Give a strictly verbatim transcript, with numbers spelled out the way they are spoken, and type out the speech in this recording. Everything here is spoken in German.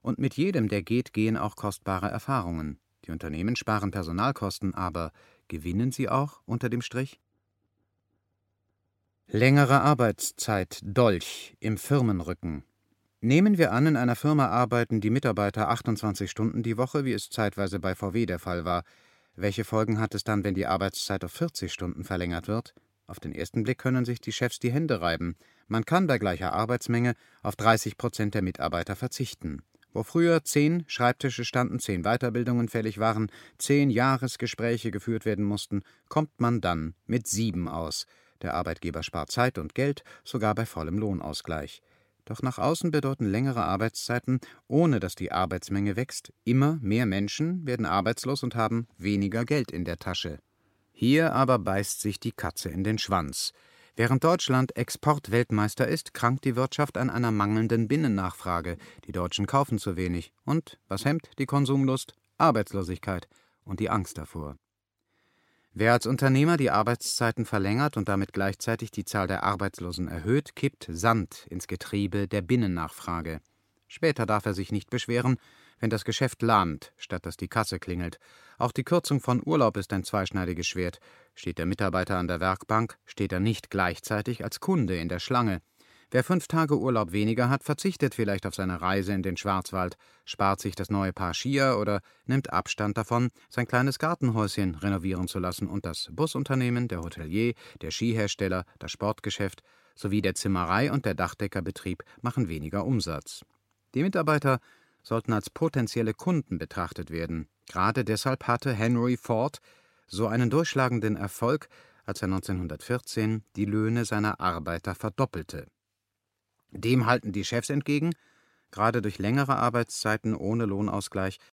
Und mit jedem, der geht, gehen auch kostbare Erfahrungen. Die Unternehmen sparen Personalkosten, aber gewinnen sie auch unter dem Strich? Längere Arbeitszeit, Dolch im Firmenrücken. Nehmen wir an, in einer Firma arbeiten die Mitarbeiter achtundzwanzig Stunden die Woche, wie es zeitweise bei V W der Fall war. Welche Folgen hat es dann, wenn die Arbeitszeit auf vierzig Stunden verlängert wird? Auf den ersten Blick können sich die Chefs die Hände reiben. Man kann bei gleicher Arbeitsmenge auf dreißig Prozent der Mitarbeiter verzichten. Wo früher zehn Schreibtische standen, zehn Weiterbildungen fällig waren, zehn Jahresgespräche geführt werden mussten, kommt man dann mit sieben aus. Der Arbeitgeber spart Zeit und Geld, sogar bei vollem Lohnausgleich. Doch nach außen bedeuten längere Arbeitszeiten, ohne dass die Arbeitsmenge wächst, immer mehr Menschen werden arbeitslos und haben weniger Geld in der Tasche. Hier aber beißt sich die Katze in den Schwanz. Während Deutschland Exportweltmeister ist, krankt die Wirtschaft an einer mangelnden Binnennachfrage. Die Deutschen kaufen zu wenig. Und was hemmt die Konsumlust? Arbeitslosigkeit und die Angst davor. Wer als Unternehmer die Arbeitszeiten verlängert und damit gleichzeitig die Zahl der Arbeitslosen erhöht, kippt Sand ins Getriebe der Binnennachfrage. Später darf er sich nicht beschweren, wenn das Geschäft lahmt, statt dass die Kasse klingelt. Auch die Kürzung von Urlaub ist ein zweischneidiges Schwert. Steht der Mitarbeiter an der Werkbank, steht er nicht gleichzeitig als Kunde in der Schlange. Wer fünf Tage Urlaub weniger hat, verzichtet vielleicht auf seine Reise in den Schwarzwald, spart sich das neue Paar Skier oder nimmt Abstand davon, sein kleines Gartenhäuschen renovieren zu lassen, und das Busunternehmen, der Hotelier, der Skihersteller, das Sportgeschäft sowie der Zimmerei- und der Dachdeckerbetrieb machen weniger Umsatz. Die Mitarbeiter sollten als potenzielle Kunden betrachtet werden. Gerade deshalb hatte Henry Ford so einen durchschlagenden Erfolg, als er neunzehnhundertvierzehn die Löhne seiner Arbeiter verdoppelte. Dem halten die Chefs entgegen: Gerade durch längere Arbeitszeiten ohne Lohnausgleich